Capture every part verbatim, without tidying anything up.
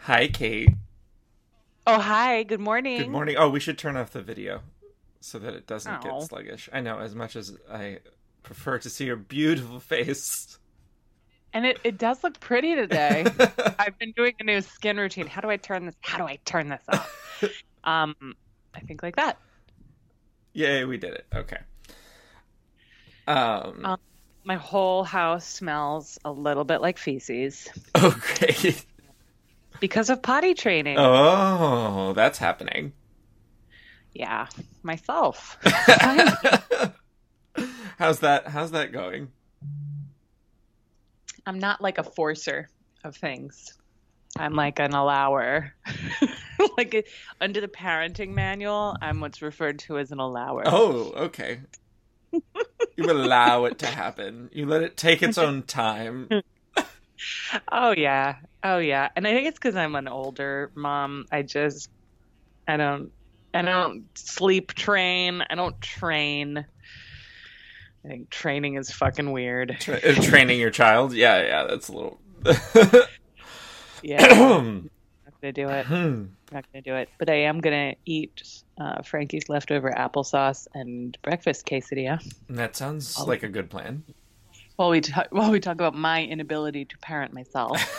Hi, Kate. Oh, hi. Good Good morning. morning. Oh, we should turn off the video so that it doesn't get Oh, sluggish. I know, as much as I prefer to see your beautiful face. and it, it does look pretty today. I've been doing a new skin routine. How do I turn this? How do I turn this off? Um, I think like that. Yay, we did it. Okay. Um, Um, my whole house smells a little bit like feces oh, great. because of potty training. Oh, that's happening. Yeah, myself. Finally. How's that? How's that going? I'm not like a forcer of things. I'm like an allower. Like a, under the parenting manual, I'm what's referred to as an allower. Oh, okay. You allow it to happen. You let it take its own time. Oh yeah. Oh yeah. And I think it's because I'm an older mom. I just I don't I don't sleep train. I don't train. I think training is fucking weird. Tra- uh, training your child? Yeah, yeah, that's a little. Yeah. Not gonna do it. Not gonna do it. But I am gonna eat uh, Frankie's leftover applesauce and breakfast quesadilla. That sounds While like we a good plan. while we talk while we talk about my inability to parent myself.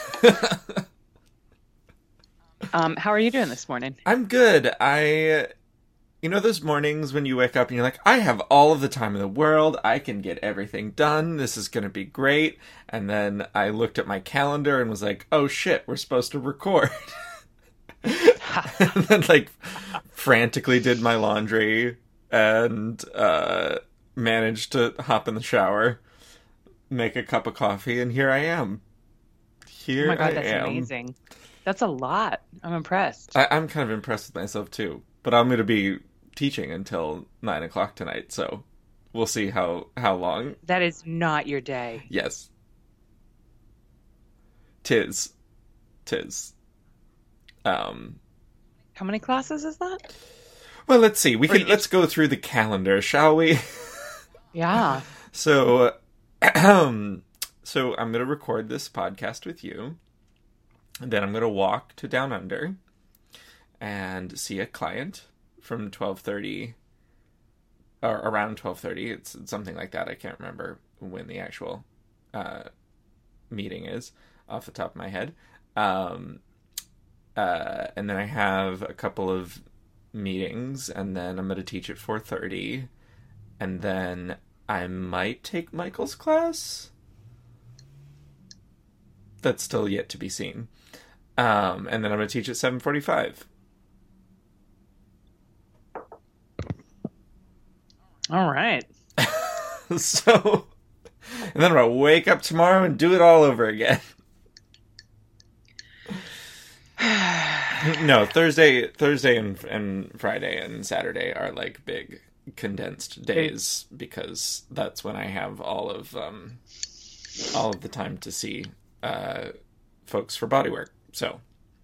Um, how are you doing this morning? I'm good. I, you know, those mornings when you wake up and you're like, I have all of the time in the world. I can get everything done. This is going to be great. And then I looked at my calendar and was like, oh shit, we're supposed to record. And then, like, frantically did my laundry and uh, managed to hop in the shower, make a cup of coffee, and here I am. Oh Here my I God, that's am. amazing. That's a lot. I'm impressed. I, I'm kind of impressed with myself too, but I'm going to be teaching until nine o'clock tonight, so we'll see how how long. That is not your day. Yes, tis, tis. Um, How many classes is that? well, let's see. We Or can you let's just, go through the calendar, shall we? yeah. So, um, so I'm going to record this podcast with you, and then I'm going to walk to Down Under and see a client from twelve thirty or around twelve thirty. It's something like that. I can't remember when the actual uh, meeting is off the top of my head. Um, uh, and then I have a couple of meetings, and then I'm going to teach at four thirty, and then I might take Michael's class. That's still yet to be seen. Um, and then I'm going to teach at seven forty-five. All right. So, and then I'm going to wake up tomorrow and do it all over again. No, Thursday, Thursday and, and Friday and Saturday are like big condensed days because that's when I have all of um, all of the time to see uh, folks for bodywork. So,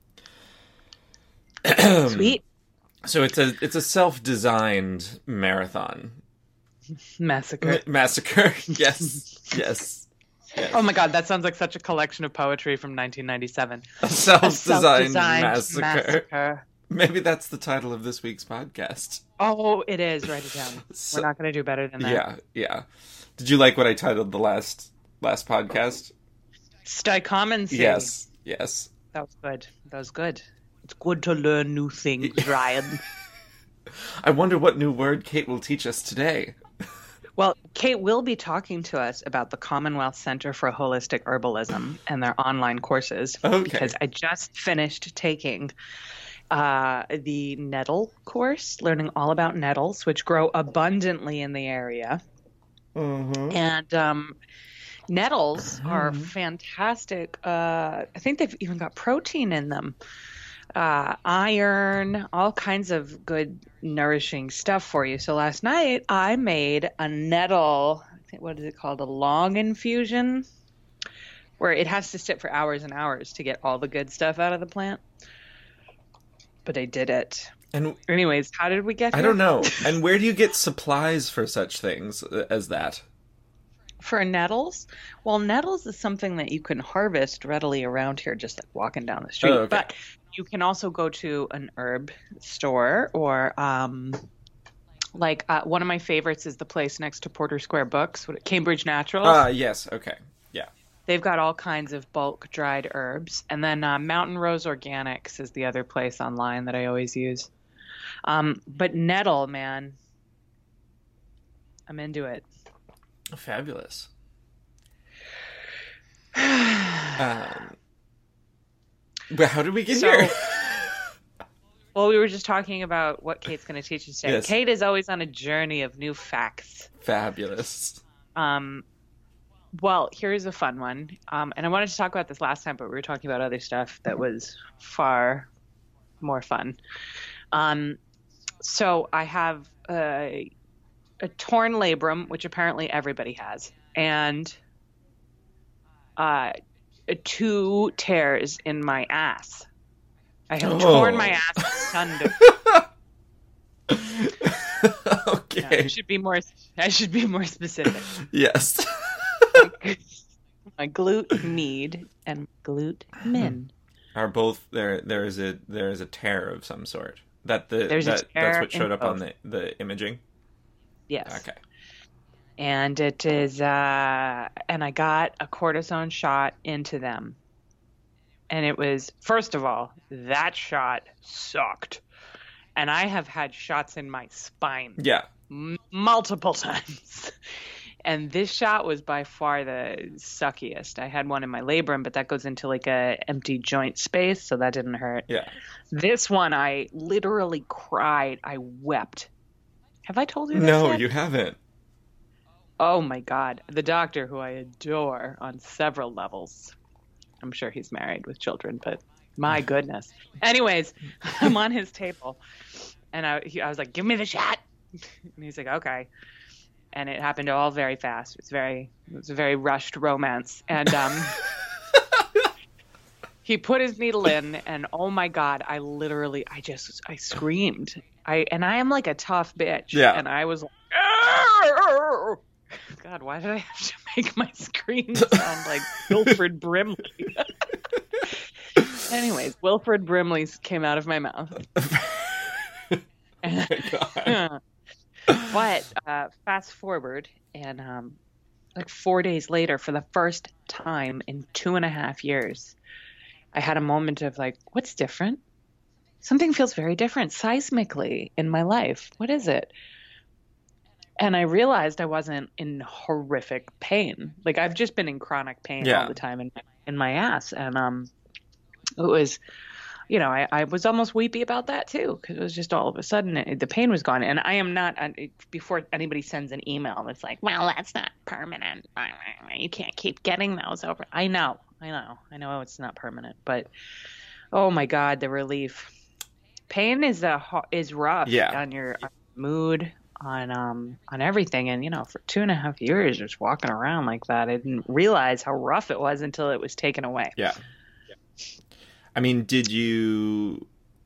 Sweet. so it's a it's a self-designed marathon Massacre. M- massacre. Yes, yes, Oh yes. my God, that sounds like such a collection of poetry from nineteen ninety-seven. A A self-designed self-designed massacre. massacre. Maybe that's the title of this week's podcast. Oh, it is. Write it down. We're So, not going to do better than that. yeah, yeah. Did you like what I titled the last last podcast? Sticomancy. Yes, yes. That was good. That was good. It's good to learn new things, Ryan. I wonder what new word Kate will teach us today. Well, Kate will be talking to us about the Commonwealth Center for Holistic Herbalism and their online courses Okay. because I just finished taking uh, the nettle course, learning all about nettles, which grow abundantly in the area. Mm-hmm. And um, nettles are fantastic. Uh, I think they've even got protein in them. Uh, iron, all kinds of good nourishing stuff for you. So last night I made a nettle, I think, what is it called? A long infusion, where it has to sit for hours and hours to get all the good stuff out of the plant. But I did it. And Anyways, how did we get I here? don't know. And where do you get supplies for such things as that? For nettles, well, nettles is something that you can harvest readily around here, just like walking down the street. Oh, okay. But you can also go to an herb store or, um, like uh, one of my favorites is the place next to Porter Square Books, what- Cambridge Naturals. Ah, yes. Okay. Yeah. They've got all kinds of bulk dried herbs. And then uh, Mountain Rose Organics is the other place online that I always use. Um, but nettle, man, I'm into it. Fabulous. um, but how did we get So- here? Well, we were just talking about what Kate's going to teach us today. Yes. Kate is always on a journey of new facts. Fabulous. Um, well, here's a fun one. Um, and I wanted to talk about this last time, but we were talking about other stuff that was far more fun. Um, so I have a, a torn labrum, which apparently everybody has, and uh, two tears in my ass. I have Oh. torn my ass asunder. Okay. No, I should be more. I should be more specific. Yes. My glute med and glute min. Are both there? There is a there is a tear of some sort. That the There's a that, tear that's what showed in up on both. the the imaging. Yes. Okay. And it is. Uh, and I got a cortisone shot into them. And it was, first of all, that shot sucked. And I have had shots in my spine Yeah. m- multiple times. And this shot was by far the suckiest. I had one in my labrum, but that goes into like a empty joint space, so that didn't hurt. Yeah. This one, I literally cried. I wept. Have I told you this No, yet? you haven't. Oh my God. The doctor, who I adore on several levels. I'm sure he's married with children, but my goodness. Anyways, I'm on his table, and I, he, I was like, "Give me the shot," and he's like, "Okay." And it happened all very fast. It was very, it was a very rushed romance, and um, he put his needle in, and oh my God, I literally, I just, I screamed. I and I am like a tough bitch, Yeah. and I was like, "Arr!" God, why did I have to make my scream sound like Wilfred Brimley? Anyways, Wilfred Brimley came out of my mouth. Oh my God. But uh, fast forward, and um, like four days later, for the first time in two and a half years, I had a moment of like, what's different? Something feels very different seismically in my life. What is it? And I realized I wasn't in horrific pain. Like I've just been in chronic pain Yeah. all the time in my, in my ass. And um, it was, you know, I, I was almost weepy about that too, because it was just all of a sudden it, the pain was gone. And I am not, uh, before anybody sends an email, it's like, well, that's not permanent. You can't keep getting those over. I know, I know, I know it's not permanent, but oh my God, the relief. Pain is a ho- is rough Yeah. on your on mood, on um on everything. And you know, for two and a half years just walking around like that, I didn't realize how rough it was until it was taken away. Yeah. I mean, did you...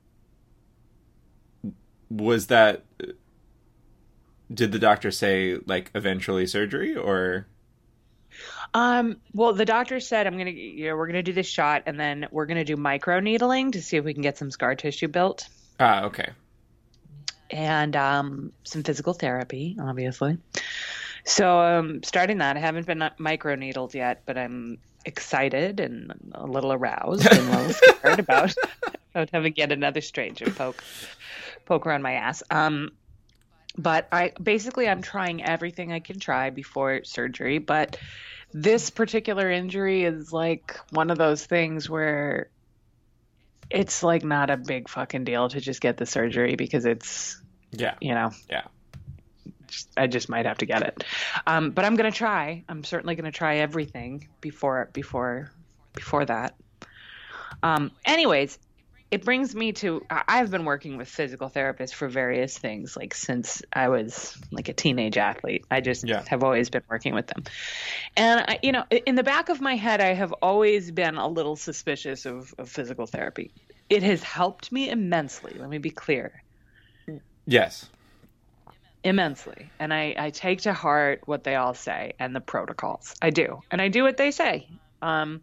Was that... Did the doctor say, like, eventually surgery, or... Um well, the doctor said I'm gonna you know we're gonna do this shot, and then we're gonna do micro needling to see if we can get some scar tissue built, Ah, okay. and um some physical therapy, obviously. So um starting that, I haven't been micro needled yet, but I'm excited and a little aroused and a little scared about about having yet another stranger poke poke around my ass. Um, but I basically I'm trying everything I can try before surgery. But this particular injury is like one of those things where it's like not a big fucking deal to just get the surgery because it's Yeah. you know Yeah. I just might have to get it. Um, but I'm going to try. I'm certainly going to try everything before before before that. Um, anyways, it brings me to I- I've been working with physical therapists for various things like since I was like a teenage athlete. I just Yeah. have always been working with them. And I, you know, in the back of my head I have always been a little suspicious of, of physical therapy. It has helped me immensely, let me be clear. Yes. immensely. And I, I take to heart what they all say and the protocols. I do. And I do what they say. Um,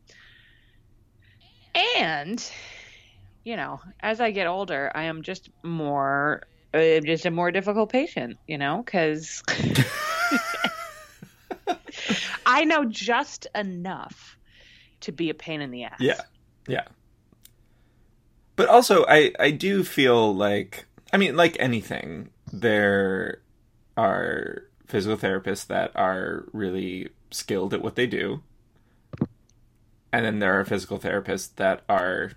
and, you know, as I get older, I am just more, uh, just a more difficult patient, you know, because I know just enough to be a pain in the ass. Yeah. Yeah. But also, I, I do feel like, I mean, like anything, there are physical therapists that are really skilled at what they do. And then there are physical therapists that are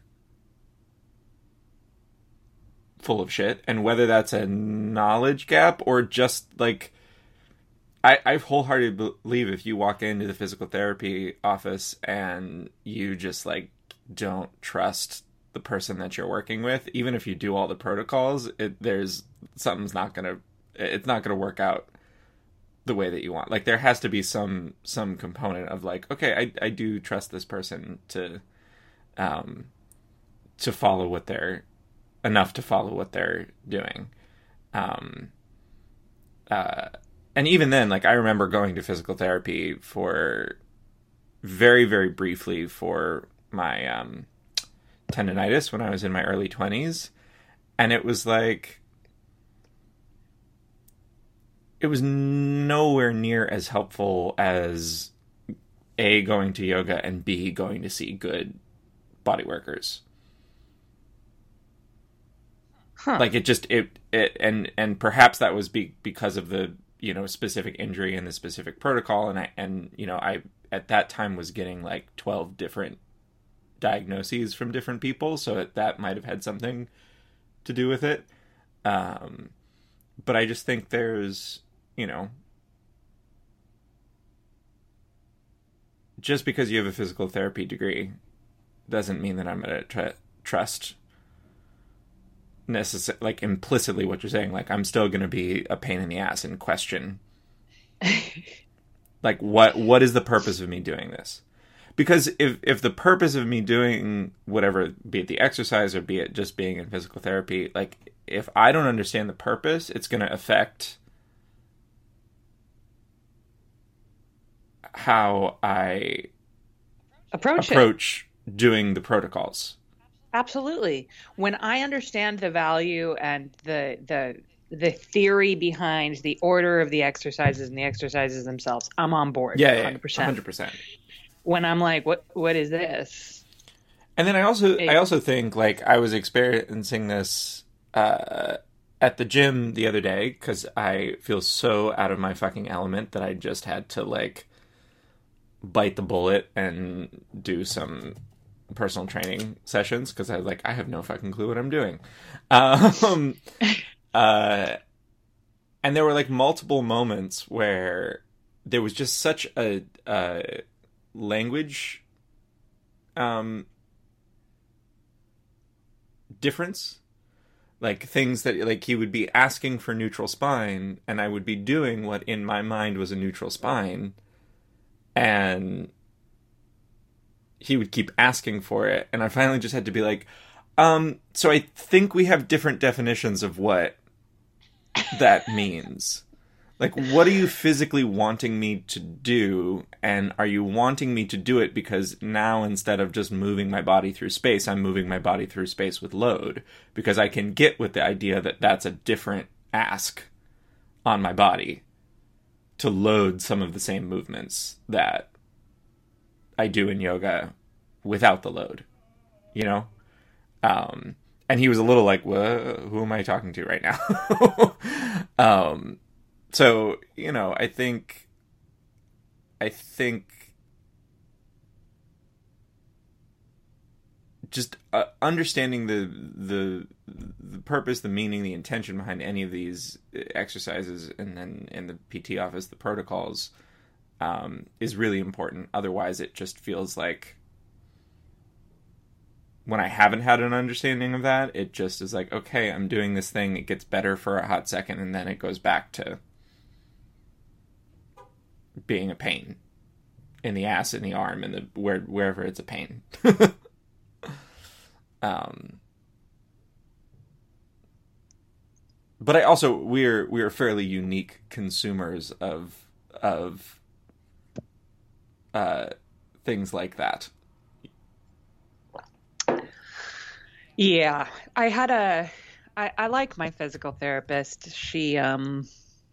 full of shit. And whether that's a knowledge gap or just like, I, I wholeheartedly believe if you walk into the physical therapy office and you just like don't trust the person that you're working with, even if you do all the protocols, it, there's something's not gonna, it's not gonna work out the way that you want. Like there has to be some some component of like, okay, I I do trust this person to, um, to follow what they're enough to follow what they're doing, um, uh, and even then, like I remember going to physical therapy for very very briefly for my um tendonitis when I was in my early twenties, and it was like it was nowhere near as helpful as A, going to yoga, and B, going to see good body workers. Huh. Like it just it it and and perhaps that was be, because of the, you know, specific injury and the specific protocol, and I and you know I at that time was getting like twelve different diagnoses from different people, so that, that might have had something to do with it. Um, but I just think there's, you know, just because you have a physical therapy degree doesn't mean that I'm going to tr- trust necessarily, like implicitly what you're saying. Like I'm still going to be a pain in the ass and question, like what what is the purpose of me doing this? Because if if the purpose of me doing whatever, be it the exercise or be it just being in physical therapy, like if I don't understand the purpose, it's going to affect how I approach approach it. Doing the protocols. Absolutely. When I understand the value and the the the theory behind the order of the exercises and the exercises themselves, I'm on board. Yeah, yeah, one hundred percent. one hundred percent. When I'm like, what what is this? And then I also it, I also think like I was experiencing this uh, at the gym the other day because I feel so out of my fucking element that I just had to like bite the bullet and do some personal training sessions because I was like, I have no fucking clue what I'm doing. Um, uh, and there were like multiple moments where there was just such a, a language um, difference. Like things that like he would be asking for neutral spine and I would be doing what in my mind was a neutral spine. And he would keep asking for it. And I finally just had to be like, um, so I think we have different definitions of what that means. Like, what are you physically wanting me to do? And are you wanting me to do it because now instead of just moving my body through space, I'm moving my body through space with load? Because I can get with the idea that that's a different ask on my body to load some of the same movements that I do in yoga without the load, you know? Um, and he was a little like, who am I talking to right now? um, so, you know, I think, I think just uh, understanding the, the, the purpose, the meaning, the intention behind any of these exercises, and then in the P T office, the protocols, um, is really important. Otherwise, it just feels like when I haven't had an understanding of that, it just is like, okay, I'm doing this thing. It gets better for a hot second, and then it goes back to being a pain in the ass, in the arm, in the where wherever it's a pain. um. but I also we're we're fairly unique consumers of of uh, things like that. Yeah, I had a. I, I like my physical therapist. She um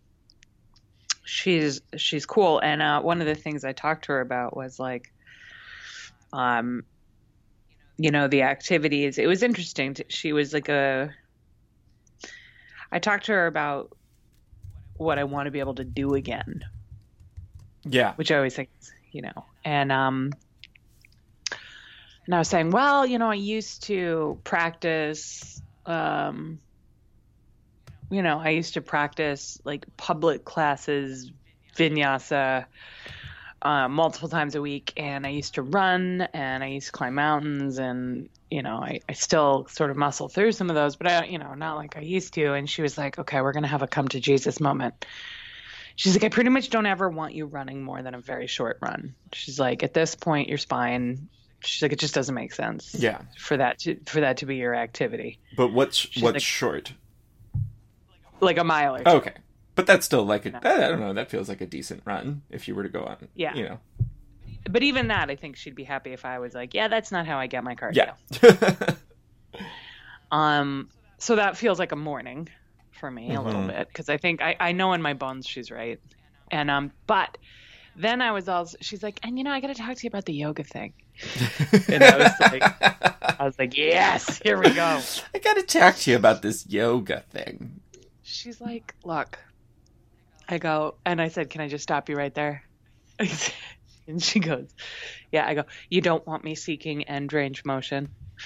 she's she's cool, and uh, one of the things I talked to her about was like um you know the activities. It was interesting. To, she was like a. I talked to her about what I want to be able to do again, Yeah. which I always think, you know, and um. And I was saying, well, you know, I used to practice, um, you know, I used to practice like public classes, vinyasa, uh, multiple times a week. And I used to run and I used to climb mountains and, you know, I, I still sort of muscle through some of those, but I, you know, not like I used to. And she was like, okay, we're going to have a come to Jesus moment. She's like, I pretty much don't ever want you running more than a very short run. She's like, at this point, your spine, she's like, it just doesn't make sense. Yeah. For that to for that to be your activity. But what's She's what's like, short? Like a mile or two. Okay. But that's still like a, No. I don't know, that feels like a decent run if you were to go on. Yeah. You know. But even that, I think she'd be happy if I was like, yeah, that's not how I get my cardio. Yeah. um. So that feels like a morning for me a little Mhm. bit because I think I, I know in my bones she's right. And um. But then I was also she's like, and you know, I got to talk to you about the yoga thing. And I was like, I was like, yes, here we go. I gotta talk to you about this yoga thing. She's like, look, I go, and I said, can I just stop you right there? And she goes, yeah. I go, you don't want me seeking end range motion.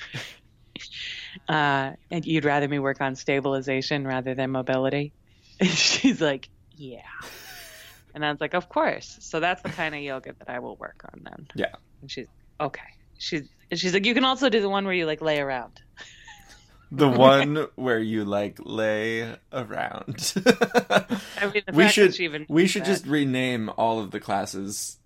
Uh, and you'd rather me work on stabilization rather than mobility? And she's like, yeah. And I was like, of course. So that's the kind of yoga that I will work on then. Yeah. And she's, okay. She's, she's like, you can also do the one where you like lay around. The one where you like lay around. I mean, the we fact should that she even we should that. just rename all of the classes.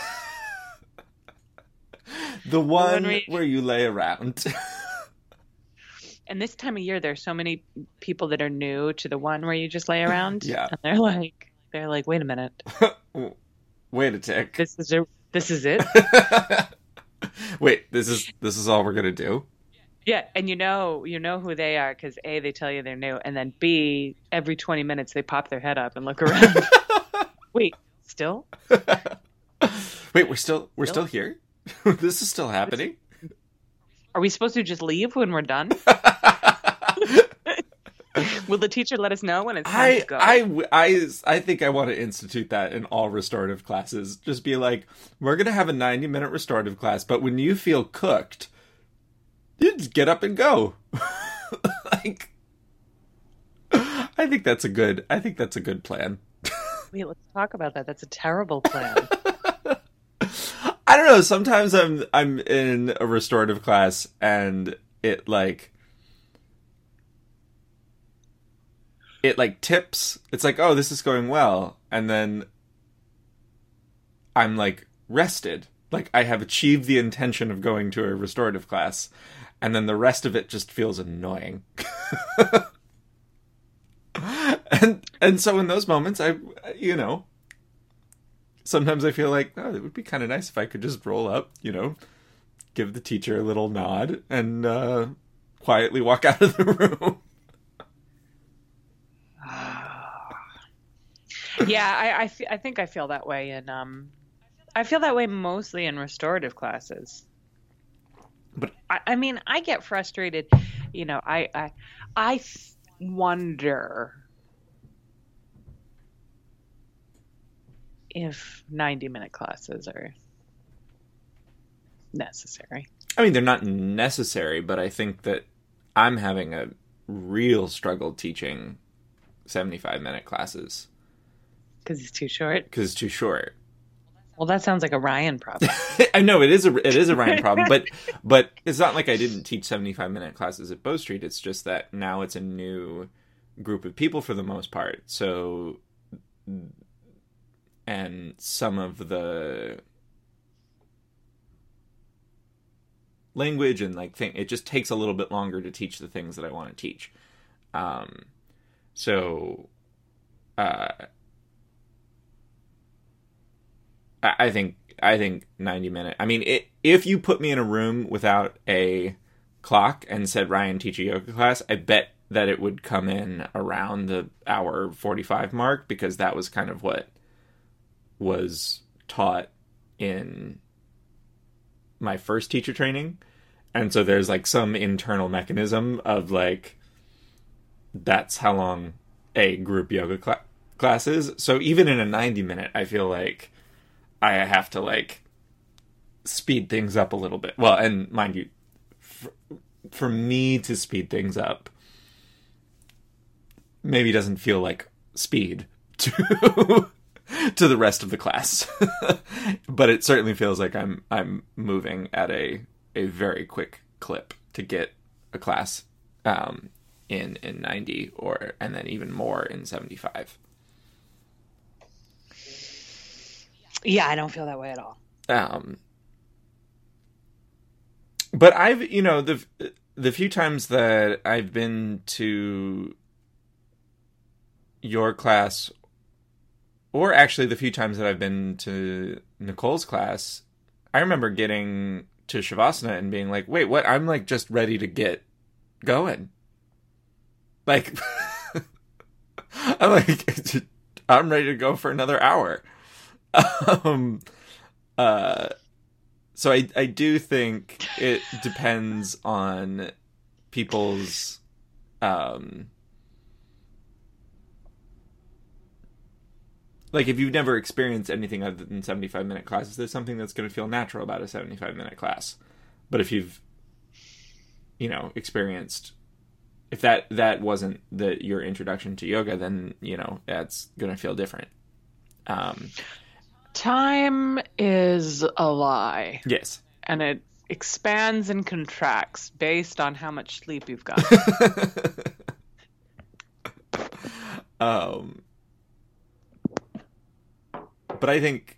The one one where you- where you lay around. And this time of year, there's so many people that are new to the one where you just lay around. Yeah. And they're like, they're like, wait a minute, Wait a tick. this is a, this is it. Wait, this is this is all we're gonna do? Yeah, and you know, you know who they are because A, they tell you they're new, and then B, every twenty minutes they pop their head up and look around. Wait, still? Wait, we're still we're Still? still here? This is still happening? Are we supposed to just leave when we're done? Will the teacher let us know when it's time I, to go? I, I, I think I want to institute that in all restorative classes. Just be like, we're going to have a ninety minute restorative class, but when you feel cooked, you just get up and go. Like, I think that's a good, I think that's a good plan. Wait, let's talk about that. That's a terrible plan. I don't know. Sometimes I'm, I'm in a restorative class and it like, it like tips. It's like, oh, this is going well. And then I'm like rested. Like I have achieved the intention of going to a restorative class. And then the rest of it just feels annoying. and and so in those moments, I, you know, sometimes I feel like, oh, it would be kind of nice if I could just roll up, you know, give the teacher a little nod and uh, quietly walk out of the room. Yeah, I I, fe- I think I feel that way in um, I feel that way mostly in restorative classes. But I, I mean, I get frustrated. You know, I I I th- wonder if ninety minute classes are necessary. I mean, they're not necessary, but I think that I'm having a real struggle teaching seventy-five minute classes Because it's too short. because it's too short. Well, that sounds like a Ryan problem. I know it is a it is a Ryan problem, but but it's not like I didn't teach seventy-five minute classes at Bow Street. It's just that now it's a new group of people for the most part. So, and some of the language and like thing, it just takes a little bit longer to teach the things that I want to teach. Um, So, uh, I, I think I think ninety minute. I mean, it, if you put me in a room without a clock and said, Ryan, teach a yoga class, I bet that it would come in around the hour forty-five mark, because that was kind of what was taught in my first teacher training. And so there's like some internal mechanism of like, that's how long a group yoga cl- class is. So even in a ninety minute, I feel like I have to like speed things up a little bit. Well, and mind you, for, for me to speed things up maybe doesn't feel like speed to to the rest of the class. But it certainly feels like I'm I'm moving at a a very quick clip to get a class um, in in ninety, or and then even more in seventy-five. Yeah, I don't feel that way at all. Um, but I've, you know, the the few times that I've been to your class, or actually the few times that I've been to Nicole's class, I remember getting to Shavasana and being like, wait, what? I'm like just ready to get going. Like, I'm like, I'm ready to go for another hour. Um, uh, so I, I do think it depends on people's, um, like if you've never experienced anything other than seventy-five minute classes, there's something that's going to feel natural about a seventy-five minute class. But if you've, you know, experienced, if that, that wasn't the, your introduction to yoga, then, you know, that's going to feel different. Um, Time is a lie. yes. And it expands and contracts based on how much sleep you've got. um, but I think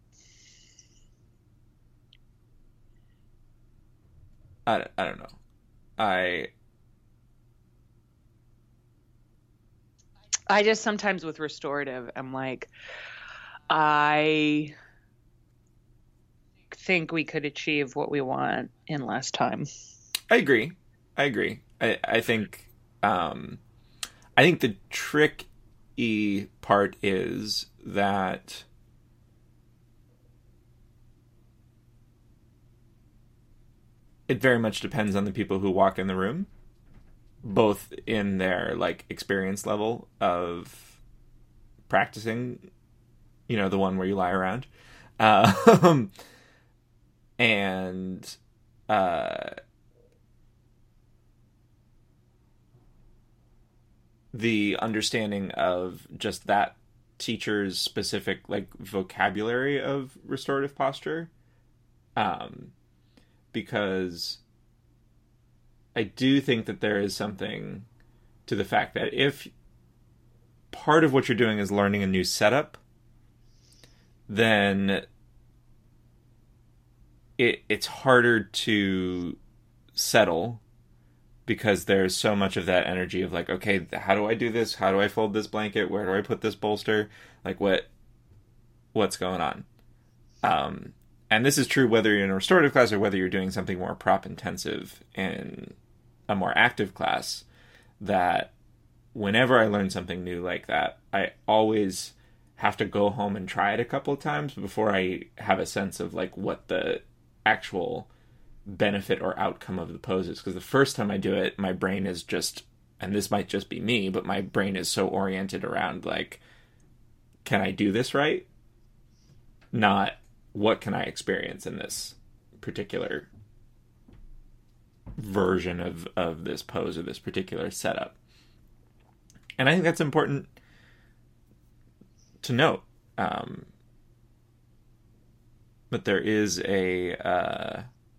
I, I don't know. I I just sometimes with restorative, I'm like, I think we could achieve what we want in less time. I agree. I agree. I, I think um, I think the tricky part is that it very much depends on the people who walk in the room, both in their like experience level of practicing, you know, the one where you lie around, um, and uh, the understanding of just that teacher's specific like vocabulary of restorative posture, um, because I do think that there is something to the fact that if part of what you're doing is learning a new setup, then it it's harder to settle, because there's so much of that energy of like, okay, how do I do this? How do I fold this blanket? Where do I put this bolster? Like what what's going on? Um, and this is true whether you're in a restorative class or whether you're doing something more prop intensive in a more active class, that whenever I learn something new like that, I always have to go home and try it a couple of times before I have a sense of like what the actual benefit or outcome of the pose is. Because the first time I do it, my brain is just, and this might just be me, but my brain is so oriented around like, can I do this right? Not what can I experience in this particular version of, of this pose or this particular setup. And I think that's important to note. Um, but there is a uh,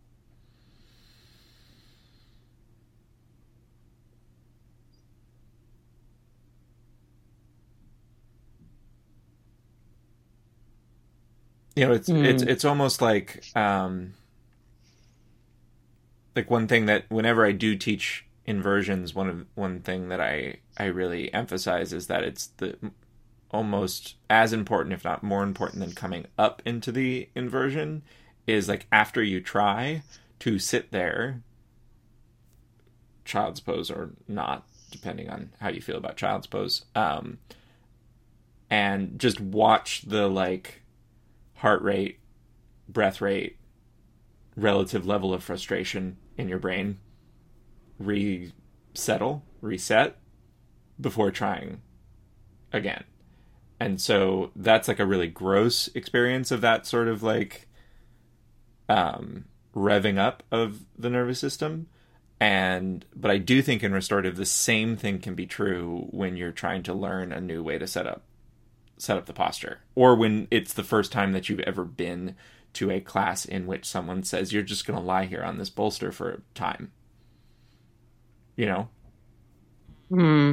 you know, it's mm. it's it's almost like um, like one thing that whenever I do teach inversions, one of one thing that I I really emphasize is that it's the almost as important, if not more important than coming up into the inversion, is like after you try to sit there, child's pose or not, depending on how you feel about child's pose, um, and just watch the like heart rate, breath rate, relative level of frustration in your brain resettle, reset before trying again. And so that's like a really gross experience of that sort of like um, revving up of the nervous system. And but I do think in restorative the same thing can be true when you're trying to learn a new way to set up set up the posture, or when it's the first time that you've ever been to a class in which someone says you're just going to lie here on this bolster for a time. You know? Hmm.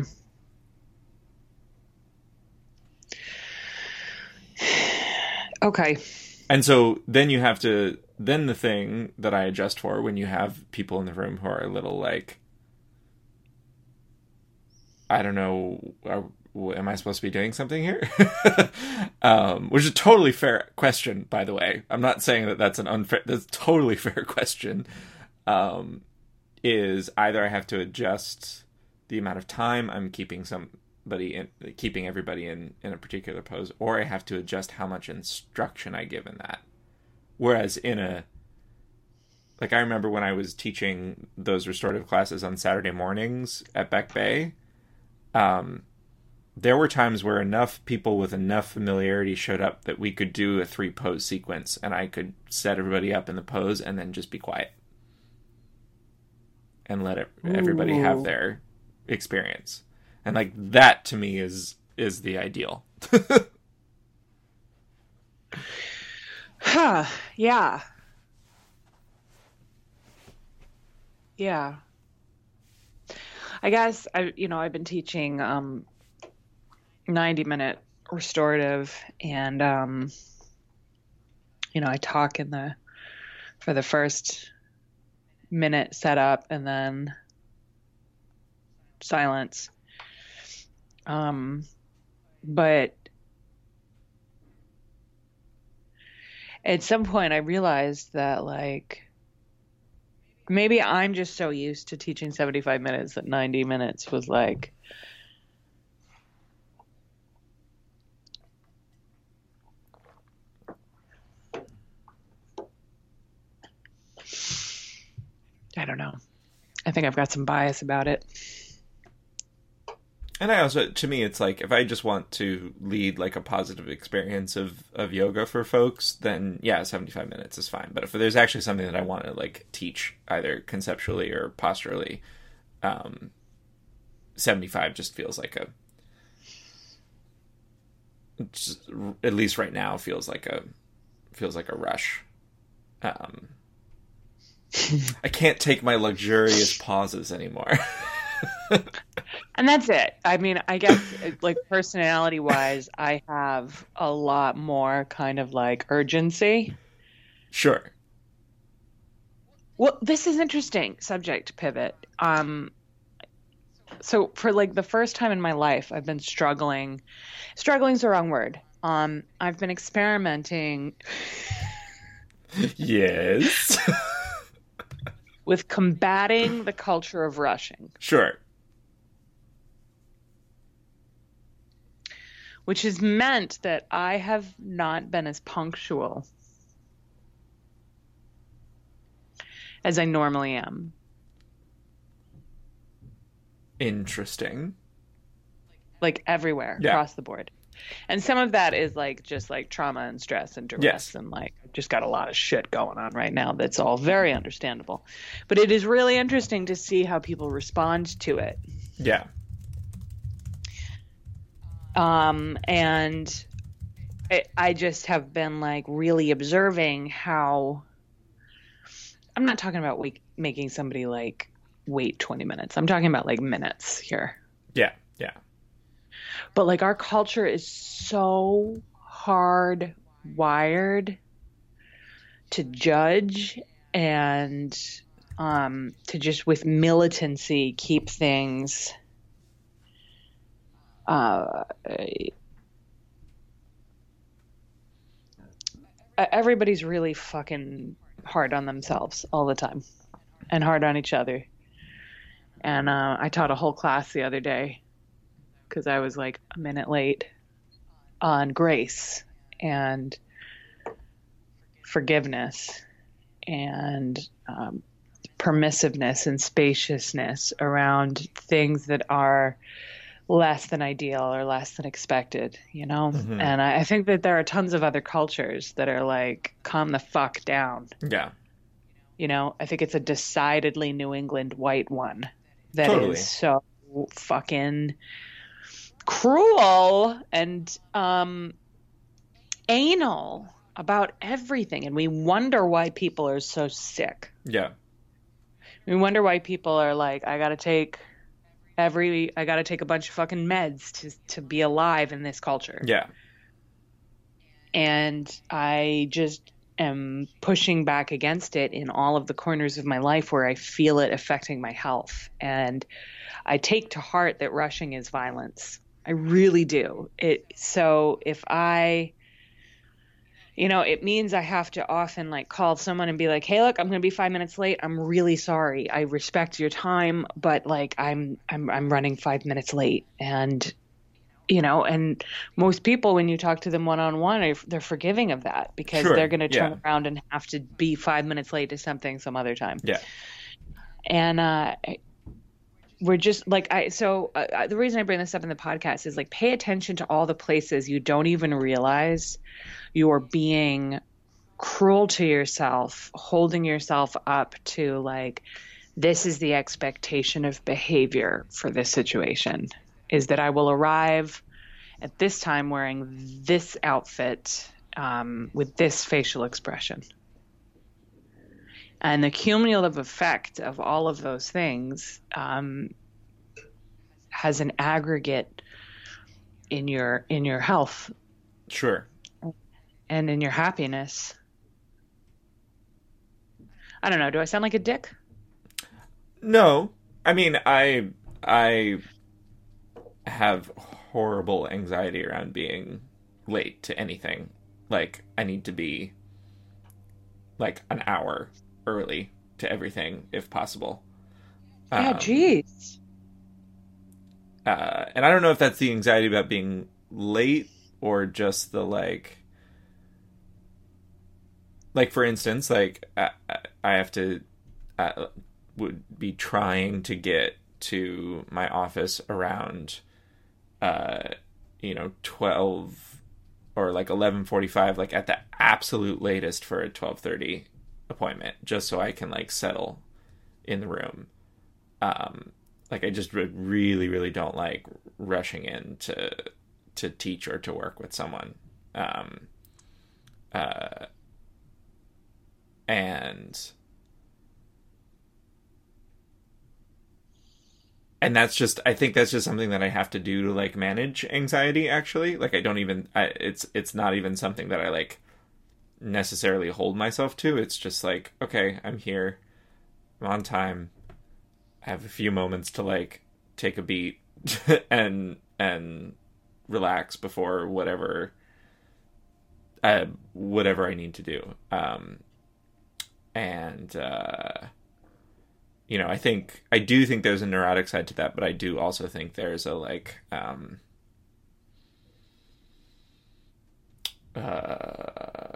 Okay. And so then you have to, then the thing that I adjust for when you have people in the room who are a little like, I don't know, are, am I supposed to be doing something here? um, which is a totally fair question, by the way. I'm not saying that that's an unfair, that's a totally fair question. Um, is either I have to adjust the amount of time I'm keeping somebody in, keeping everybody in, in a particular pose, or I have to adjust how much instruction I give in that. Whereas in a, like I remember when I was teaching those restorative classes on Saturday mornings at Back Bay, um, there were times where enough people with enough familiarity showed up that we could do a three pose sequence and I could set everybody up in the pose and then just be quiet. And let it, everybody Ooh. have their experience. And like that to me is is the ideal. Huh. Yeah. Yeah. I guess I you know, I've been teaching um ninety minute restorative, and um you know, I talk in the for the first minute setup and then silence. Um, but at some point I realized that like maybe I'm just so used to teaching seventy-five minutes that ninety minutes was like I don't know. I think I've got some bias about it. And I also, to me, it's like, if I just want to lead like a positive experience of, of yoga for folks, then yeah, seventy-five minutes is fine. But if there's actually something that I want to like teach either conceptually or posturally, um, seventy-five just feels like a, just, at least right now feels like a, feels like a rush. Um, I can't take my luxurious pauses anymore. And that's it. I mean, I guess like personality wise, I have a lot more kind of like urgency. Sure. Well, this is interesting subject pivot. Um, so for like the first time in my life, I've been struggling. Struggling's the wrong word. Um, I've been experimenting. Yes. With combating the culture of rushing. Sure. Which has meant that I have not been as punctual as I normally am. Interesting. Like everywhere, yeah. across the board. And some of that is like just like trauma and stress and duress. Yes. And like I've just got a lot of shit going on right now that's all very understandable. But it is really interesting to see how people respond to it. Yeah. Um, and I, I just have been like really observing how I'm not talking about wait, making somebody like wait twenty minutes. I'm talking about like minutes here. Yeah. Yeah. But like our culture is so hard wired to judge and um, to just with militancy keep things uh, everybody's really fucking hard on themselves all the time and hard on each other. And uh, I taught a whole class the other day because I was like a minute late on grace and forgiveness and um, permissiveness and spaciousness around things that are less than ideal or less than expected, you know? Mm-hmm. And I, I think that there are tons of other cultures that are like, calm the fuck down. Yeah. You know, I think it's a decidedly New England white one that totally. is so fucking cruel and um, anal about everything. And we wonder why people are so sick. Yeah. We wonder why people are like, I got to take every, I got to take a bunch of fucking meds to, to be alive in this culture. Yeah. And I just am pushing back against it in all of the corners of my life where I feel it affecting my health. And I take to heart that rushing is violence. I really do. It, so if I, you know, it means I have to often like call someone and be like, hey, look, I'm going to be five minutes late. I'm really sorry. I respect your time, but like I'm, I'm, I'm running five minutes late. And, you know, and most people, when you talk to them one-on-one, they're forgiving of that because sure. they're going to turn yeah. around and have to be five minutes late to something some other time. Yeah. And, uh, we're just like, I, so uh, the reason I bring this up in the podcast is like, pay attention to all the places you don't even realize you're being cruel to yourself, holding yourself up to like, this is the expectation of behavior for this situation, is that I will arrive at this time wearing this outfit um, with this facial expression. And the cumulative effect of all of those things um, has an aggregate in your in your health. Sure. And in your happiness. I don't know. Do I sound like a dick? No. I mean, I I have horrible anxiety around being late to anything. Like, I need to be like an hour early to everything if possible. Yeah, um, jeez. Uh, and I don't know if that's the anxiety about being late or just the like, like for instance, like I, I have to, I would be trying to get to my office around, uh, you know, twelve or like eleven forty-five, like at the absolute latest for a twelve thirty appointment, just so I can like settle in the room. Um, like I just really, really don't like rushing in to to teach or to work with someone. Um, uh, and and that's just, I think that's just something that I have to do to like manage anxiety. Actually, like I don't even, I, it's it's not even something that I like necessarily hold myself to. It's just like, okay, I'm here, I'm on time, I have a few moments to like take a beat and and relax before whatever uh, whatever I need to do. Um, and uh, you know, I think I do think there's a neurotic side to that, but I do also think there's a like um, uh,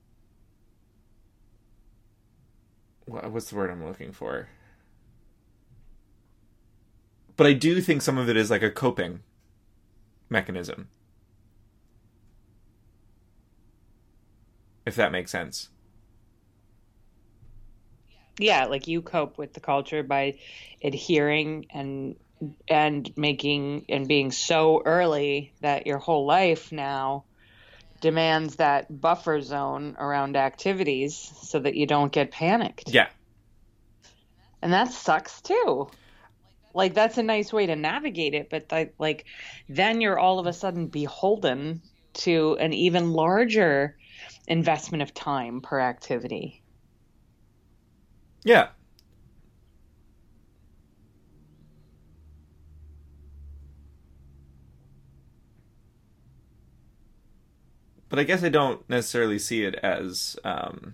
what's the word I'm looking for? But I do think some of it is like a coping mechanism. If that makes sense. Yeah, like you cope with the culture by adhering and and making and being so early that your whole life now demands that buffer zone around activities so that you don't get panicked. Yeah. And that sucks too. Like, that's a nice way to navigate it, but that, like, then you're all of a sudden beholden to an even larger investment of time per activity. Yeah. but I guess I don't necessarily see it as um,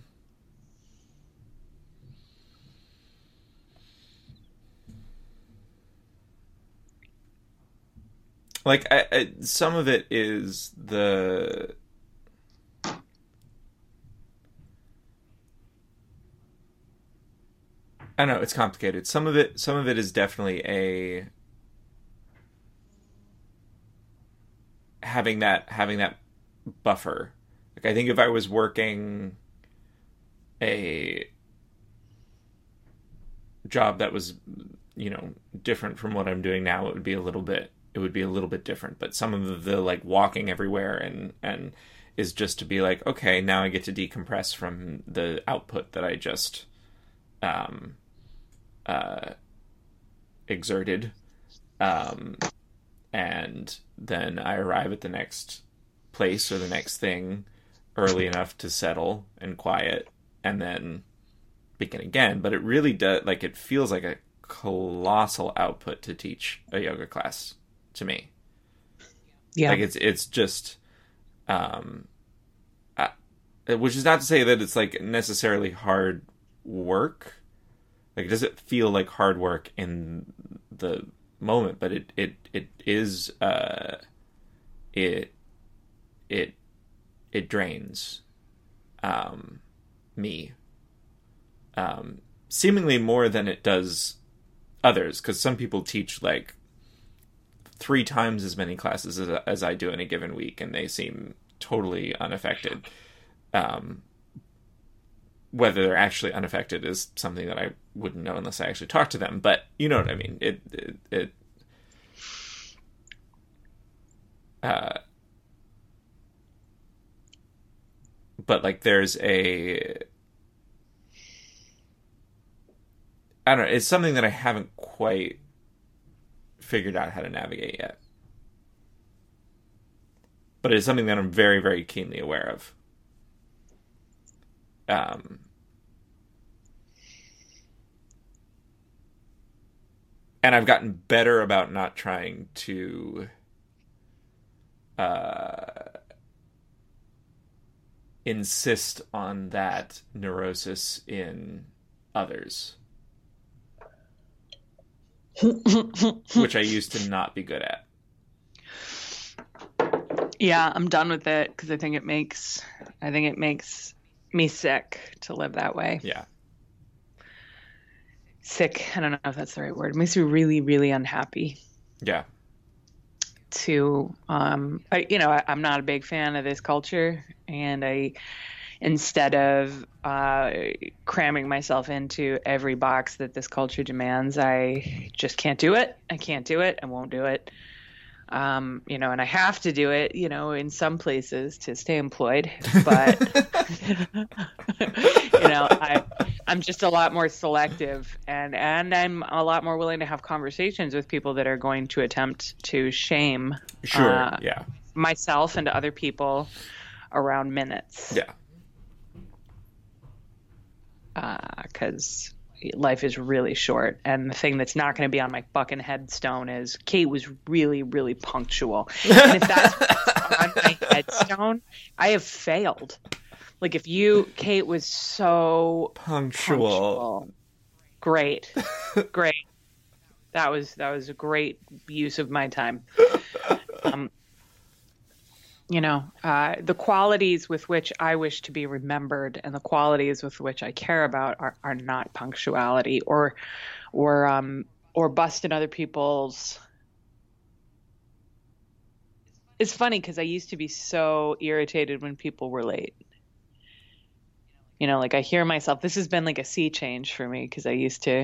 like I, I, some of it is the I don't know, it's complicated. Some of it some of it is definitely a having that having that buffer. Like I think if I was working a job that was, you know, different from what I'm doing now, it would be a little bit it would be a little bit different. But some of the, the like walking everywhere and and is just to be like, okay, now I get to decompress from the output that I just um uh exerted. Um and then I arrive at the next place or the next thing early enough to settle and quiet and then begin again. But it really does, like, it feels like a colossal output to teach a yoga class to me. Yeah. Like it's, it's just, um, I, which is not to say that it's like necessarily hard work. Like, does it feel like hard work in the moment? But it, it, it is, uh, it, it, it drains, um, me, um, seemingly more than it does others. 'Cause some people teach like three times as many classes as, as I do in a given week, and they seem totally unaffected. Um, whether they're actually unaffected is something that I wouldn't know unless I actually talk to them. But you know what I mean? It, it, it uh, but like there's a, I don't know, it's something that I haven't quite figured out how to navigate yet. But it's something that I'm very, very keenly aware of. Um, and I've gotten better about not trying to uh, insist on that neurosis in others. Which I used to not be good at. Yeah, I'm done with it because I think it makes I think it makes me sick to live that way. Yeah. Sick, I don't know if that's the right word. It makes me really, really unhappy. Yeah. To um I, you know, I, I'm not a big fan of this culture, and I instead of uh, cramming myself into every box that this culture demands, I just can't do it. I can't do it. I won't do it. Um, you know, and I have to do it, you know, in some places to stay employed. But, you know, I, I'm just a lot more selective, and, and I'm a lot more willing to have conversations with people that are going to attempt to shame sure, uh, yeah. myself and other people around minutes. Yeah. Because uh, life is really short, and the thing that's not going to be on my fucking headstone is Kate was really, really punctual. And if that's on my headstone, I have failed. Like if you, Kate was so punctual. punctual. Great, great. That was that was a great use of my time. Um, You know, uh, the qualities with which I wish to be remembered and the qualities with which I care about are, are not punctuality or, or, um, or busting other people's. It's funny because I used to be so irritated when people were late. You know, like I hear myself. This has been like a sea change for me because I used to.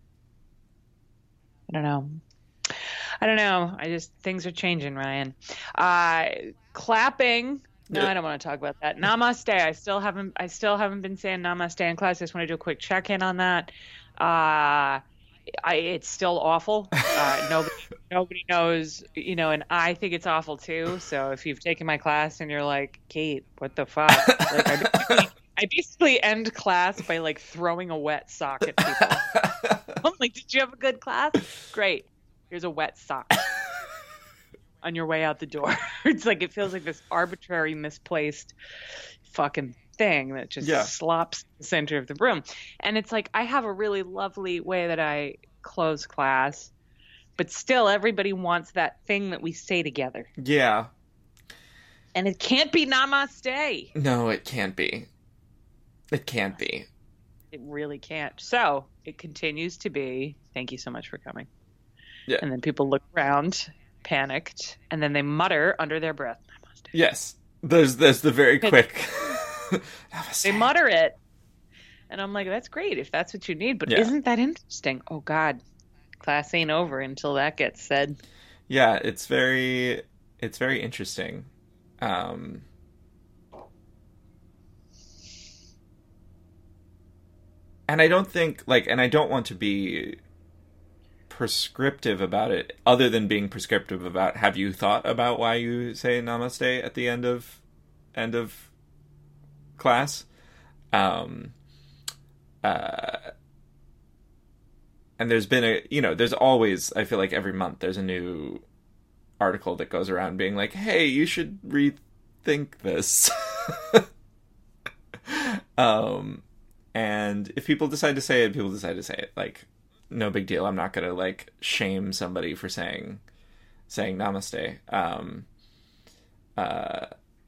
I don't know. I don't know. I just, things are changing, Ryan. Uh, clapping. No, I don't want to talk about that. Namaste. I still haven't, I still haven't been saying namaste in class. I just want to do a quick check-in on that. Uh, I, it's still awful. Uh, nobody, nobody knows, you know, and I think it's awful too. So if you've taken my class and you're like, Kate, what the fuck? Like, I basically, I basically end class by like throwing a wet sock at people. I'm like, did you have a good class? Great. Here's a wet sock. on your way out the door. It's like it feels like this arbitrary, misplaced fucking thing that just Yeah. slops the center of the room. And it's like I have a really lovely way that I close class, but still everybody wants that thing that we say together. Yeah. And it can't be namaste. No, it can't be. It can't be. It really can't. So it continues to be, thank you so much for coming. Yeah. And then people look around, panicked, and then they mutter under their breath, namaste. Yes. There's there's the very quick They mutter it. And I'm like, that's great if that's what you need. But Yeah. isn't that interesting? Oh, God. Class ain't over until that gets said. Yeah, it's very it's very interesting. Um And I don't think, like, and I don't want to be prescriptive about it, other than being prescriptive about, have you thought about why you say namaste at the end of end of class? Um, uh, and there's been a, you know, there's always, I feel like every month there's a new article that goes around being like, hey, you should rethink this. um, and if people decide to say it, people decide to say it. Like, no big deal. I'm not gonna like shame somebody for saying saying namaste. Um, uh,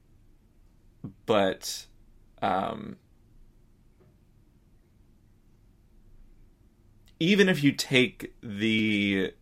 but um, even if you take the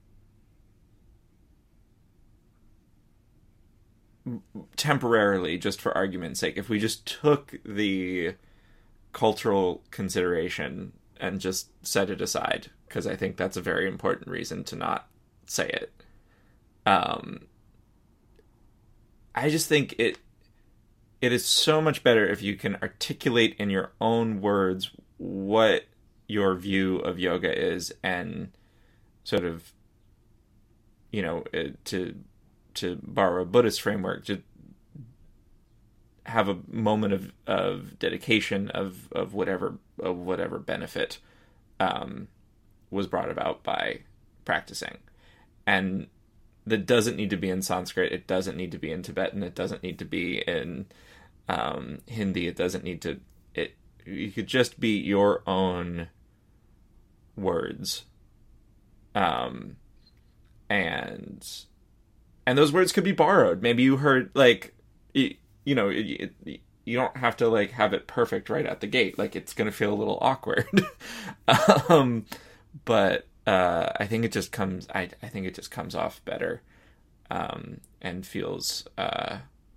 temporarily, just for argument's sake, if we just took the cultural consideration and just set it aside, because I think that's a very important reason to not say it. Um, I just think it it is so much better if you can articulate in your own words what your view of yoga is, and sort of, you know, to to borrow a Buddhist framework, to have a moment of, of dedication of, of whatever of whatever benefit um, was brought about by practicing. And that doesn't need to be in Sanskrit, it doesn't need to be in Tibetan, it doesn't need to be in um, Hindi, it doesn't need to, it you could just be your own words. Um, and and those words could be borrowed. Maybe you heard, like, you, you know, it, it, you don't have to like have it perfect right at the gate. Like, it's going to feel a little awkward. um, but uh, I think it just comes. I I think it just comes off better, um, and feels. Uh,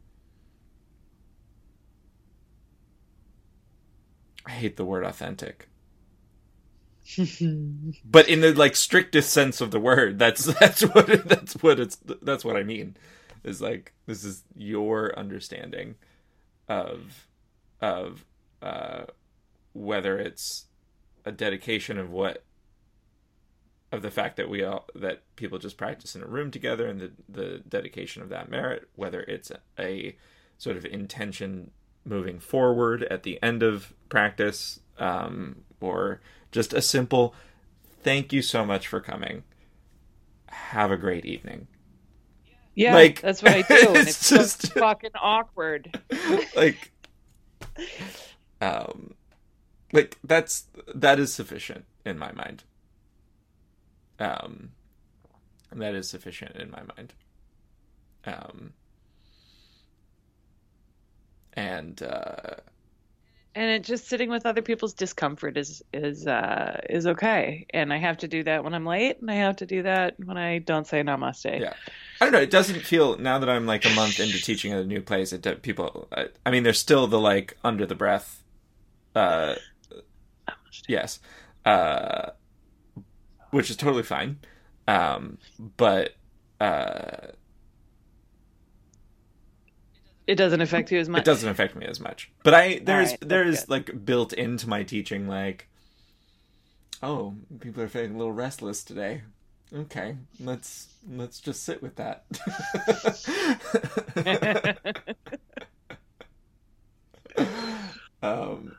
I hate the word authentic. But in the like strictest sense of the word, that's that's what it, that's what it's that's what I mean. Is like, this is your understanding of of uh, whether it's a dedication of what of the fact that we all that people just practice in a room together, and the the dedication of that merit, whether it's a, a sort of intention moving forward at the end of practice, um, or just a simple thank you so much for coming. Have a great evening. Yeah, like, that's what I do, and it's, it's just so fucking awkward. Like, um, like that's that is sufficient in my mind. Um, that is sufficient in my mind. Um, and uh, and it just sitting with other people's discomfort is is uh, is okay. And I have to do that when I'm late, and I have to do that when I don't say namaste. Yeah. I don't know. It doesn't feel, now that I'm like a month into teaching at a new place, it people. I, I mean, there's still the like under the breath. Uh, yes, uh, which is totally fine. Um, but uh, it doesn't affect you as much. It doesn't affect me as much. But I there's right, there is good. like built into my teaching, like, oh, people are feeling a little restless today. Okay, let's let's just sit with that. um,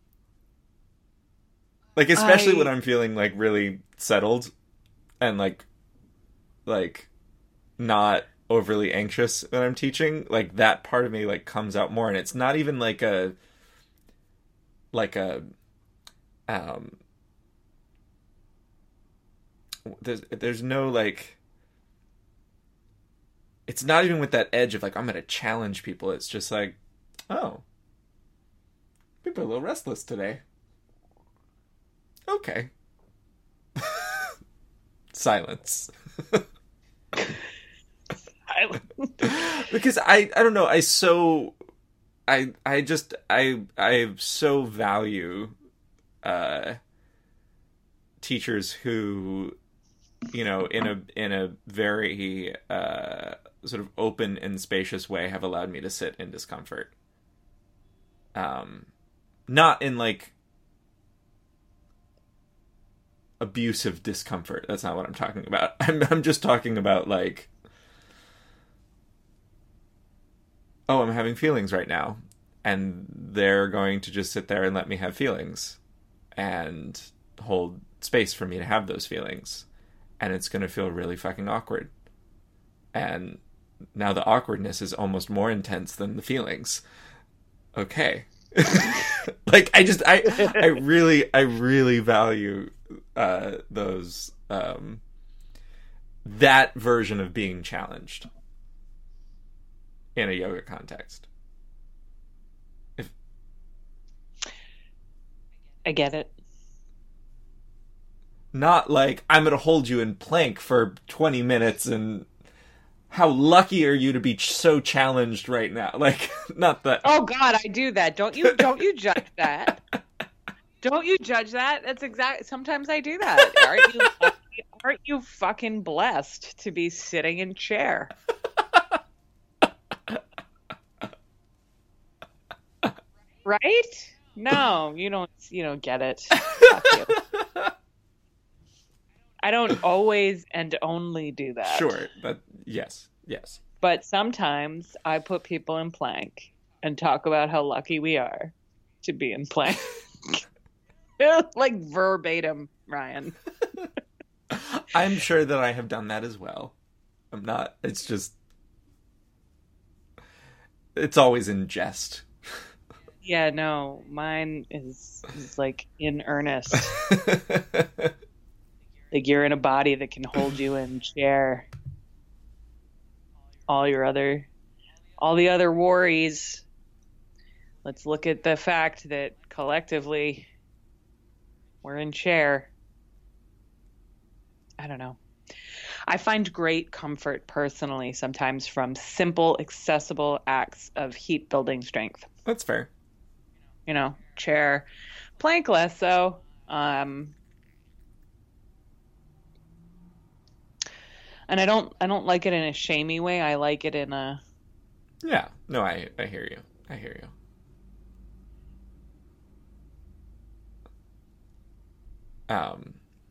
like, especially I... when I'm feeling like really settled and like like not overly anxious when I'm teaching, like that part of me like comes out more, and it's not even like a like a um there's there's no like it's not even with that edge of like I'm gonna challenge people. It's just like, oh, people are a little restless today. Okay. Silence. Because I I don't know, I so I I just I I so value uh teachers who, you know, in a in a very uh sort of open and spacious way have allowed me to sit in discomfort. Um not in like abusive discomfort. That's not what I'm talking about. I'm I'm just talking about like, oh, I'm having feelings right now, and they're going to just sit there and let me have feelings and hold space for me to have those feelings, and it's going to feel really fucking awkward. And now the awkwardness is almost more intense than the feelings. Okay. Like I just I I really I really value uh those um that version of being challenged in a yoga context. If I get it. Not like I'm going to hold you in plank for twenty minutes and how lucky are you to be so challenged right now? Like, not that. Oh God, I do that. Don't you? Don't you judge that? Don't you judge that? That's exact. Sometimes I do that. Aren't you? Aren't you fucking blessed to be sitting in chair? Right? No, you don't. You don't get it. Fuck you. I don't always and only do that. Sure, but yes, yes. But sometimes I put people in plank and talk about how lucky we are to be in plank. Like verbatim, Ryan. I'm sure that I have done that as well. I'm not, it's just, it's always in jest. Yeah, no, mine is, is like in earnest. Like you're in a body that can hold you in chair. All your other, all the other worries. Let's look at the fact that collectively we're in chair. I don't know. I find great comfort personally sometimes from simple, accessible acts of heat building strength. That's fair. You know, chair, plank less so. Um, And I don't I don't like it in a shamey way. I like it in a Yeah. No, I, I hear you. I hear you. Um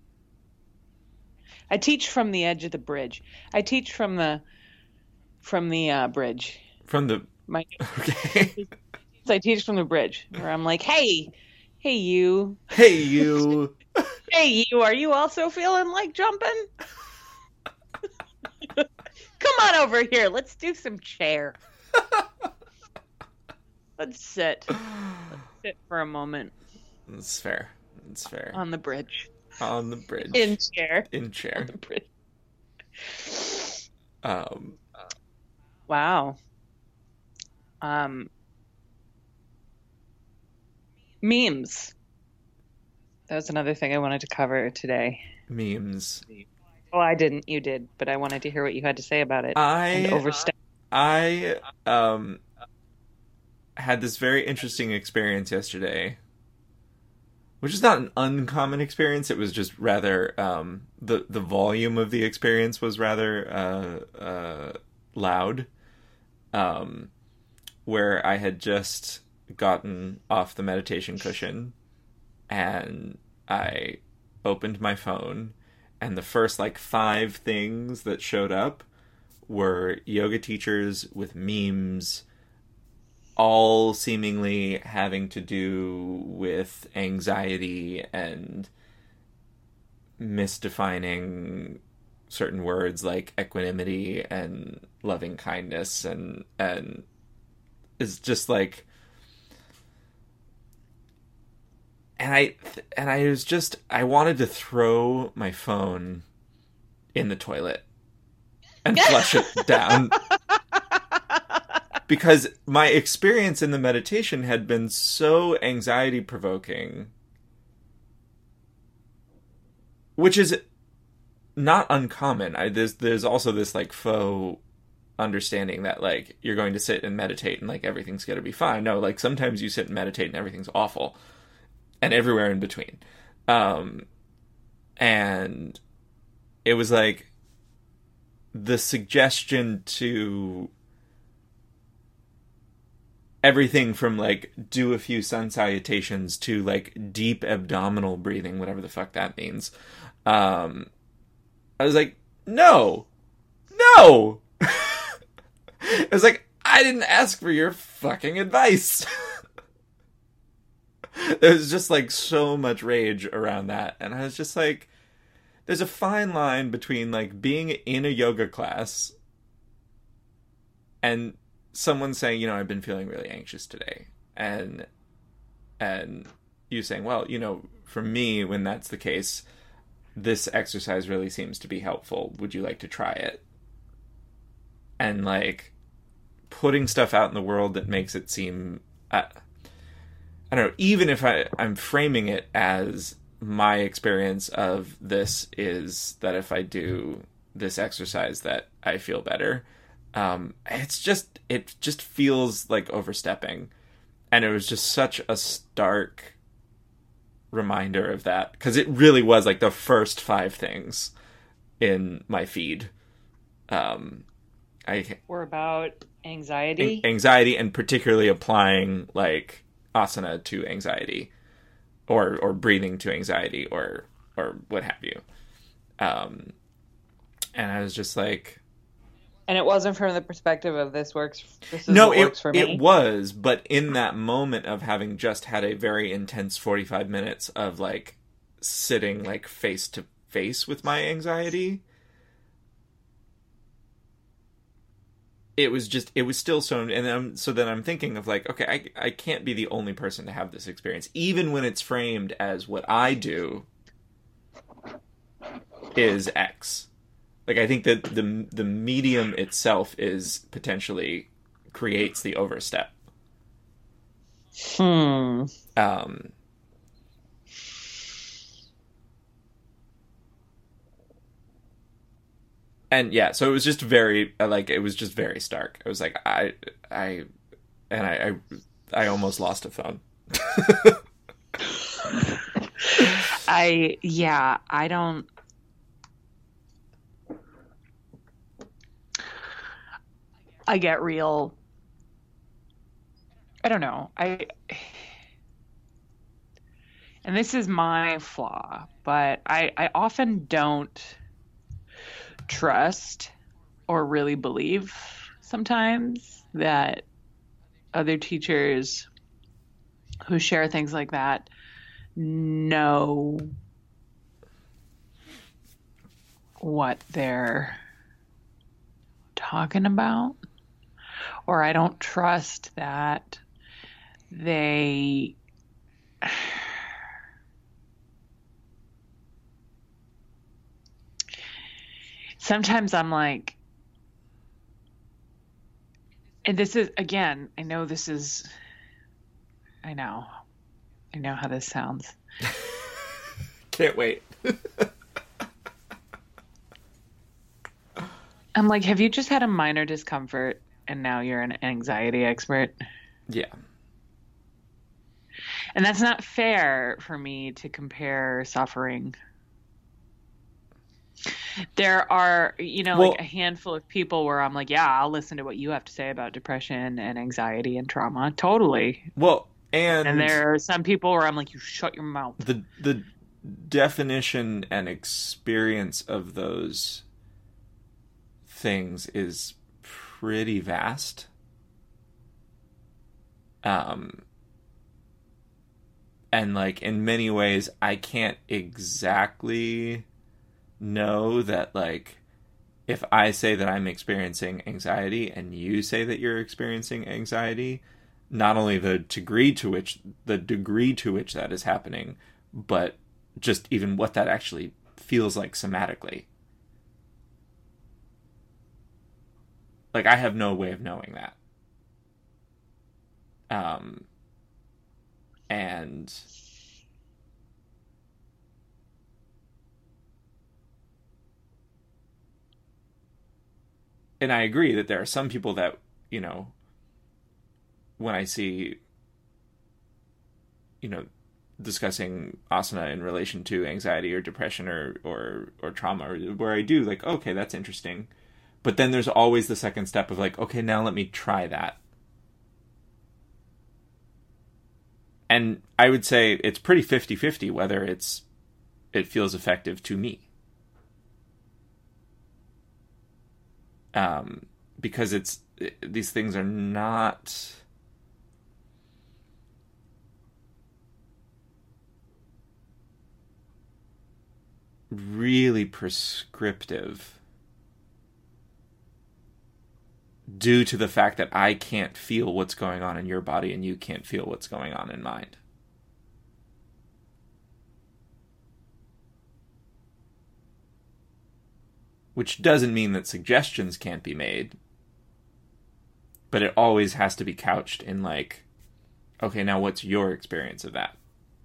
I teach from the edge of the bridge. I teach from the from the uh, bridge. From the My Okay. I teach from the bridge where I'm like, "Hey, hey you. Hey you. Hey you, are you also feeling like jumping? Come on over here. Let's do some chair. Let's sit. Let's sit for a moment. That's fair. That's fair. On the bridge. On the bridge. In chair. In chair. On the bridge. Um. Wow. Um. Memes. That was another thing I wanted to cover today. Memes. Well, I didn't. You did, but I wanted to hear what you had to say about it. I and overstep. I um had this very interesting experience yesterday, which is not an uncommon experience. It was just rather um the the volume of the experience was rather uh uh loud. Um, where I had just gotten off the meditation cushion, and I opened my phone. And the first, like, five things that showed up were yoga teachers with memes, all seemingly having to do with anxiety and misdefining certain words like equanimity and loving kindness, and and it's just like, and I and I was just I wanted to throw my phone in the toilet and flush it down. Because my experience in the meditation had been so anxiety provoking, which is not uncommon. I, there's there's also this like faux understanding that like you're going to sit and meditate and like everything's going to be fine. No, like sometimes you sit and meditate and everything's awful, and everywhere in between. Um, and it was like the suggestion to everything from like do a few sun salutations to like deep abdominal breathing, whatever the fuck that means. Um, I was like, no, no. I was like, I didn't ask for your fucking advice. There was just like so much rage around that. And I was just like, there's a fine line between like being in a yoga class and someone saying, you know, I've been feeling really anxious today. And, and you saying, well, you know, for me, when that's the case, this exercise really seems to be helpful. Would you like to try it? And like putting stuff out in the world that makes it seem, uh, I don't know, even if I, I'm framing it as my experience of this is that if I do this exercise that I feel better. Um, it's just, it just feels like overstepping. And it was just such a stark reminder of that. Because it really was like the first five things in my feed. Um, I were about anxiety. Anxiety, and particularly applying like asana to anxiety. Or, or breathing to anxiety, or, or what have you. Um, and I was just like... And it wasn't from the perspective of this works. This is no, what it, works for me. It was, but in that moment of having just had a very intense forty-five minutes of like sitting like face to face with my anxiety, it was just it was still so. And I'm, so then I'm thinking of like, okay, I I can't be the only person to have this experience, even when it's framed as what I do is X. Like, I think that the the medium itself is potentially creates the overstep. Hmm. Um. And yeah, so it was just very like it was just very stark. It was like I I and I I, I almost lost a phone. I yeah, I don't. I get real. I don't know. I, and this is my flaw, but I, I often don't trust or really believe sometimes that other teachers who share things like that know what they're talking about. Or I don't trust that they sometimes I'm like, and this is, again, I know this is, I know, I know how this sounds. Can't wait. I'm like, have you just had a minor discomfort and now you're an anxiety expert? Yeah. And that's not fair for me to compare suffering. There are, you know, well, like a handful of people where I'm like, yeah, I'll listen to what you have to say about depression and anxiety and trauma. Totally. Well, and... And there are some people where I'm like, you shut your mouth. The the definition and experience of those things is pretty vast. Um, and like in many ways, I can't exactly know that, like, if I say that I'm experiencing anxiety and you say that you're experiencing anxiety, not only the degree to which the degree to which that is happening, but just even what that actually feels like somatically. Like, I have no way of knowing that. Um, and and I agree that there are some people that, you know, when I see, you know, discussing asana in relation to anxiety or depression or, or, or trauma, or where I do like, okay, that's interesting. But then there's always the second step of like, okay, now let me try that. And I would say it's pretty fifty-fifty whether it's it feels effective to me. Um, because it's these things are not really prescriptive due to the fact that I can't feel what's going on in your body and you can't feel what's going on in mine. Which doesn't mean that suggestions can't be made, but it always has to be couched in like, okay, now what's your experience of that?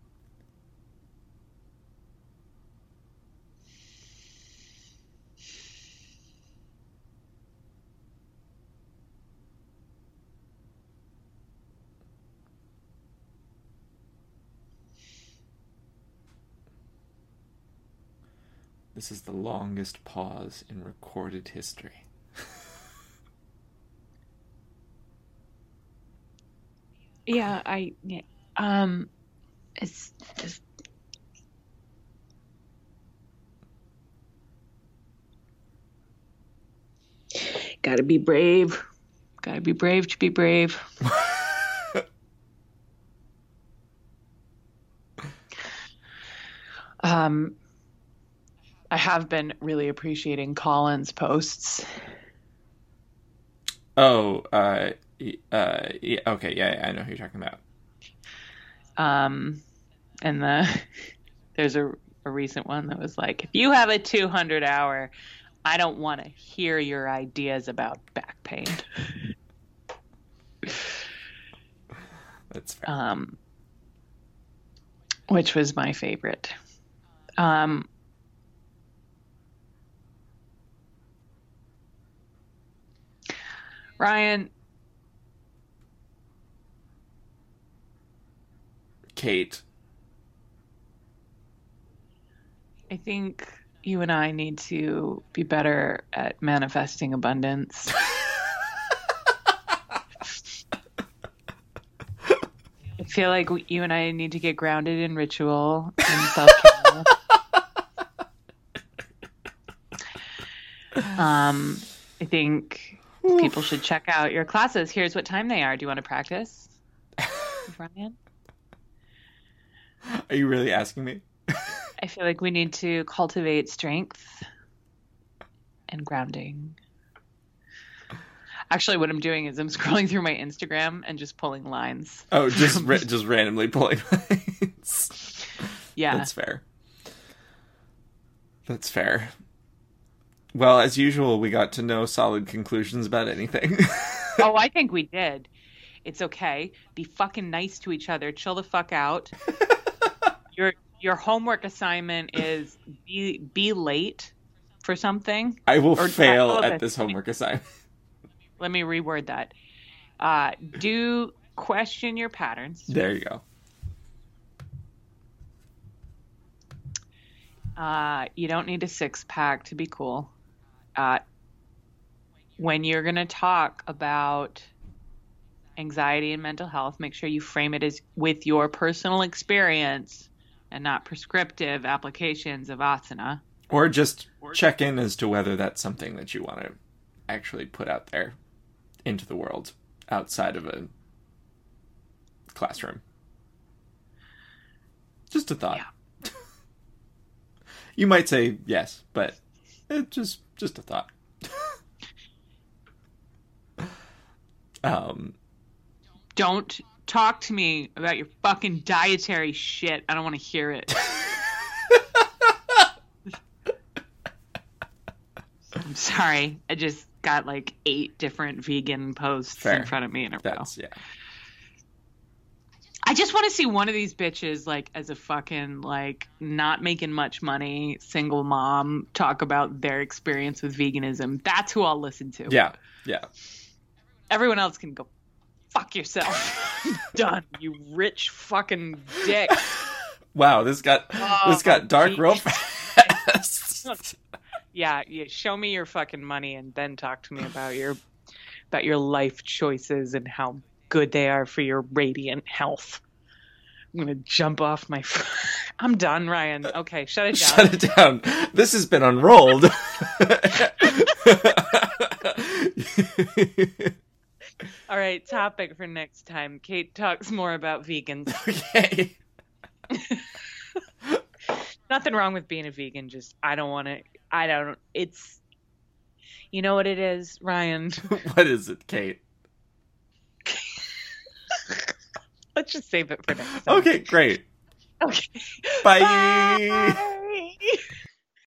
This is the longest pause in recorded history. Yeah, I, yeah, um, it's just, gotta be brave. Gotta be brave to be brave. um, I have been really appreciating Colin's posts. Oh, uh, uh, yeah, okay, yeah, yeah, I know who you're talking about. Um, and the there's a, a recent one that was like, if you have a two hundred hour, I don't want to hear your ideas about back pain. That's fair. Um, which was my favorite. Um, Ryan. Kate. I think you and I need to be better at manifesting abundance. I feel like we, you and I need to get grounded in ritual and self-care. um, I think people should check out your classes. Here's what time they are. Do you want to practice, Ryan? Are you really asking me? I feel like we need to cultivate strength and grounding. Actually, what I'm doing is I'm scrolling through my Instagram and just pulling lines. Oh, just ra- just randomly pulling lines. Yeah. That's fair. That's fair. Well, as usual, we got to no solid conclusions about anything. Oh, I think we did. It's okay. Be fucking nice to each other. Chill the fuck out. Your your homework assignment is be be late for something. I will Or- fail oh, at okay. this homework assignment. Let me reword that. Uh, do question your patterns. There you go. Uh, you don't need a six pack to be cool. Uh, when you're going to talk about anxiety and mental health, make sure you frame it as with your personal experience and not prescriptive applications of asana. Or just check in as to whether that's something that you want to actually put out there into the world outside of a classroom. Just a thought. Yeah. You might say yes, but it's just just a thought. um, Don't talk to me about your fucking dietary shit. I don't want to hear it. I'm sorry. I just got like eight different vegan posts Fair. in front of me in a row. That's yeah. I just want to see one of these bitches, like, as a fucking, like, not making much money, single mom, talk about their experience with veganism. That's who I'll listen to. Yeah, yeah. Everyone else can go fuck yourself. Done, you rich fucking dick. Wow, this got Oh, this got dark geez. real fast. Yeah, yeah, show me your fucking money and then talk to me about your about your life choices and how good they are for your radiant health. I'm gonna jump off my. F- I'm done, Ryan. Okay, shut it down. Shut it down. This has been Unrolled. All right, topic for next time. Kate talks more about vegans. Okay. Nothing wrong with being a vegan. Just I don't want to. I don't. It's. You know what it is, Ryan. What is it, Kate? Let's just save it for next time. Okay, great. Okay. Bye. Bye.